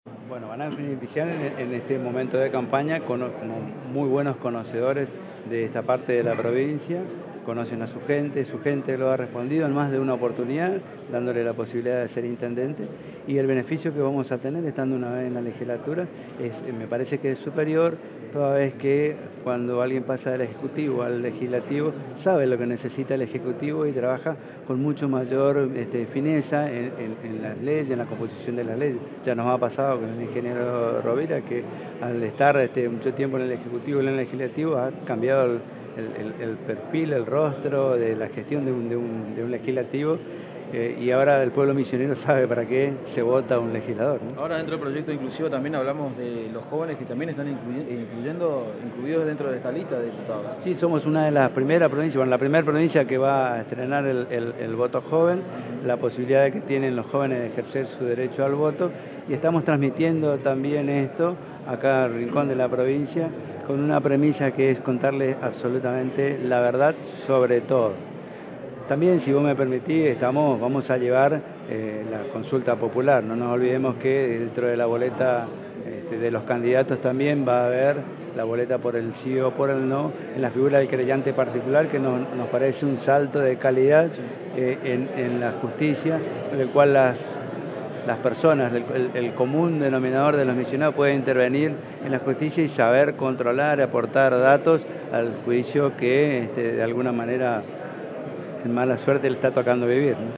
Bueno, van a beneficiar en este momento de campaña como muy buenos conocedores de esta parte de la provincia, conocen a su gente lo ha respondido en más de una oportunidad, dándole la posibilidad de ser intendente, y el beneficio que vamos a tener estando una vez en la legislatura me parece que es superior, toda vez que cuando alguien pasa del Ejecutivo al Legislativo, sabe lo que necesita el Ejecutivo y trabaja con mucho mayor fineza en las leyes, en la composición de las leyes. Ya nos ha pasado con el ingeniero Rovira que al estar mucho tiempo en el Ejecutivo y en el Legislativo ha cambiado el perfil, el rostro de la gestión de un legislativo, y ahora el pueblo misionero sabe para qué se vota un legislador, ¿no? Ahora dentro del proyecto inclusivo también hablamos de los jóvenes que también están incluidos dentro de esta lista de diputados. Sí, somos una de las primeras provincias, bueno, la primera provincia que va a estrenar el voto joven, la posibilidad de que tienen los jóvenes de ejercer su derecho al voto, y estamos transmitiendo también esto acá al rincón de la provincia con una premisa que es contarles absolutamente la verdad sobre todo. También, si vos me permitís, vamos a llevar la consulta popular. No nos olvidemos que dentro de la boleta de los candidatos también va a haber la boleta por el sí o por el no, en la figura del creyente particular, que nos parece un salto de calidad en la justicia, en el cual las personas, el común denominador de los misioneros puede intervenir en la justicia y saber controlar, aportar datos al juicio que de alguna manera en mala suerte le está tocando vivir, ¿no?